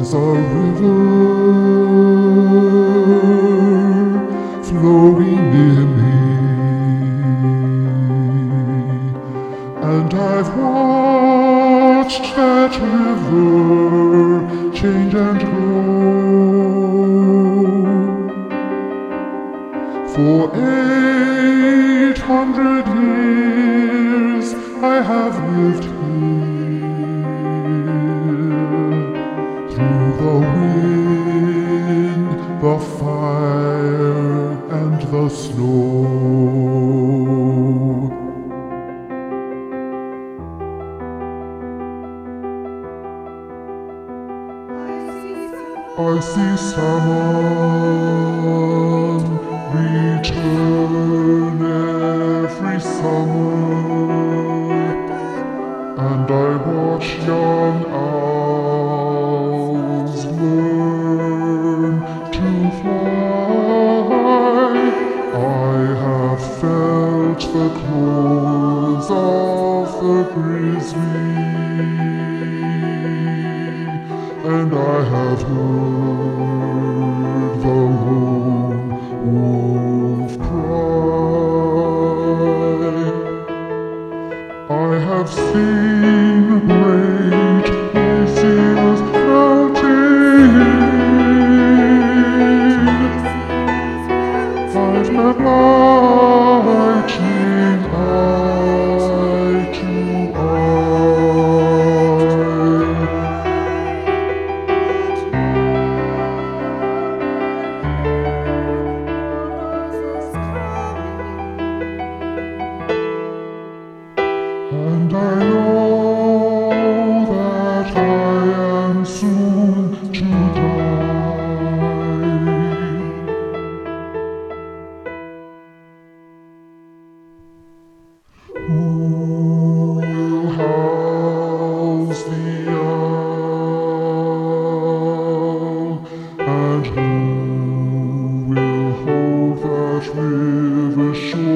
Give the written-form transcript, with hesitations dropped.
is a river flowing near me, and I've watched that river change and grow. For 800 years I have lived here, through the wind, the fire, and the snow. I see salmon return every summer, and I watch young owls learn to fly. I have felt the claws of the grizzly, and I have heard the lone wolf cry. I have seen great glaciers melting. I've met lightning eye to eye. And I know that I am soon to die. Who will house the owl, and who will hold that river shore?